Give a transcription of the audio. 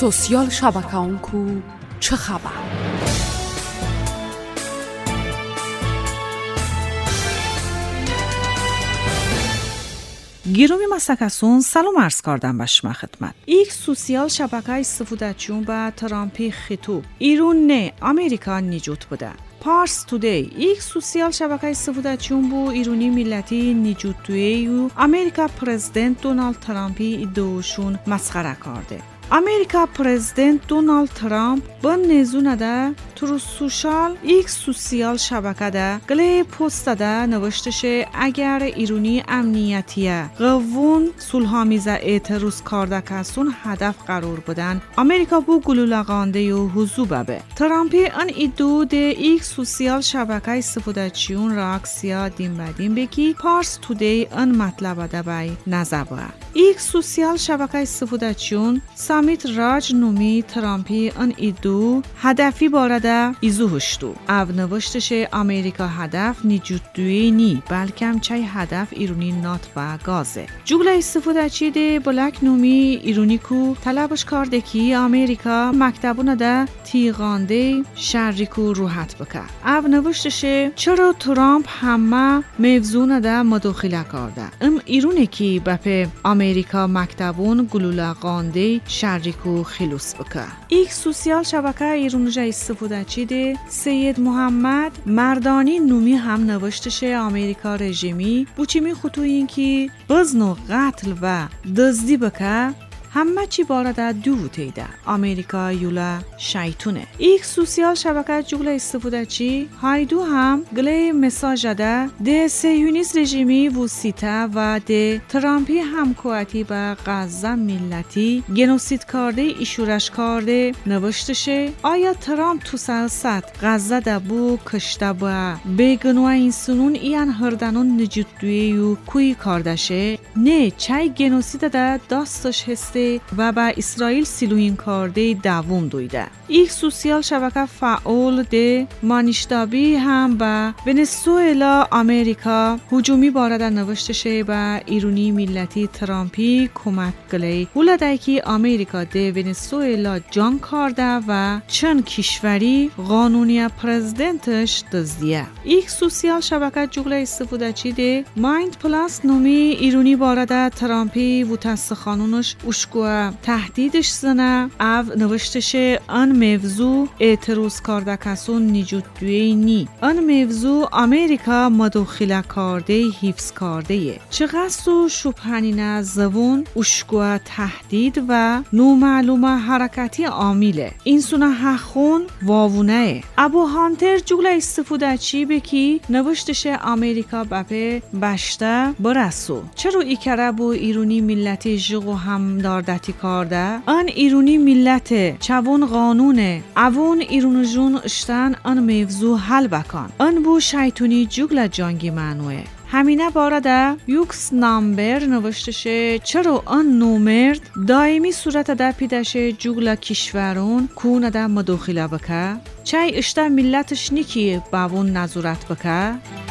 سوسیال شبکه‌ان کو چه خبر؟ گیرومی مسکسون سلام عرض کردم به شما خدمت. یک سوسیال شبکه استفادهچون به ترامپی خطوب ایران نه امریکا نیجوت بوده. پارس تودی یک سوسیال شبکه استفادهچون بو ایرانی ملتی نیجوت توی و امریکا پرزیدنت دونالد ترامپی دوشون مسخره کرده. امریکا پرزیدنت دونالد ترامپ با نزونه ده تروس سوشال یک سوسیال شبکه ده گله پست ده نوشتشه اگر ایرانی امنیتیه قوون صلح‌آمیزه اعتراض کرده کسون هدف قرار بدن امریکا بو گلوله‌گانده و حضوبه به ترامپی ان ایدو ده یک سوسیال شبکه استفادهچون راکسیا دیم بدیم بکی پارس تودی ان مطلب ده بای نزبه یک سوسیال شبکه استفادهچون سامیت راج نومی ترامپی ان ایدو هدفی بارده ایزو هشتو او نوشتشه امریکا هدف نیجوتوی نی بلکه چای هدف ایرونی نات و گازه جوگل استفاده چیده بلک نومی ایرونی کو طلبش کرده که امریکا مکتبونه ده تیغانده شریکو روحت بکه او نوشتشه چرا ترامپ همه موضوع ده مداخله کرده ایرونی که بپه امریکا مکتبون گلوله‌گانده شریکو خلوص بکه یک سوسیال شبکه ایرونجا استفاده چیده سید محمد مردانی نومی هم نوشتشه امریکا رژیمی بوچیمی خطو این که بزن و قتل و دزدی بکه همه چی بارده دو تیده امریکا یولا شیطونه یک سوسیال شبکه جوگل استفاده چی هایدو هم گله مساج ده سیونیست رژیمی وسیطه و ده ترامپی همکواتی به غزه ملتی گنوسید کرده ایشورش کرده نوشتشه آیا ترامپ تو سیاست غزه ده بو کشته با بگنوه این سنون ایان هردنون نجودوی و کوی کردشه نه چای گنوسید ده داستش هسته و با اسرائیل سیلوین کرده دوم دویده یک سوسیال شبکه فعال ده مانیشتابی هم با ونزوئلا امریکا هجومی بارده نوشتشه با ایرانی ملتی ترامپی کمک گلی ولده که امریکا ده ونزوئلا جان کرده و چند کشوری قانونی پرزیدنتش دزدیه یک سوسیال شبکه جوگل استفاده چی ده مایند پلاس نومی ایرانی بارده ترامپی و تستخانونش و تهدیدش زنه او نوشتشه آن موضوع اعتراض کرده کسون نیجوتوی نی آن موضوع امریکا مداخله کرده حفظ کرده چقدر و شبهنینه زبون اشکوه تهدید و نومعلومه حرکتی عامله این سونه حخون واوونه ابو هانتر جوگل استفاده چی بکی نوشتشه امریکا بپه بشته برسو چرا ایکره بو ایرونی ملتی جغو هم داردتی کرده آن ایرونی ملت چوون قانونه اوون ایرونجون اشتن آن موضوع حل بکن آن بو شیطونی جوگل جانگی منوه همینه بارده یوکس نامبر نوشتشه چرا آن نومرد دائمی صورت ده پیدشه جوگل کشورون کونه ده مداخله بکه چای اشته ملتش نیکی باون نظورت بکه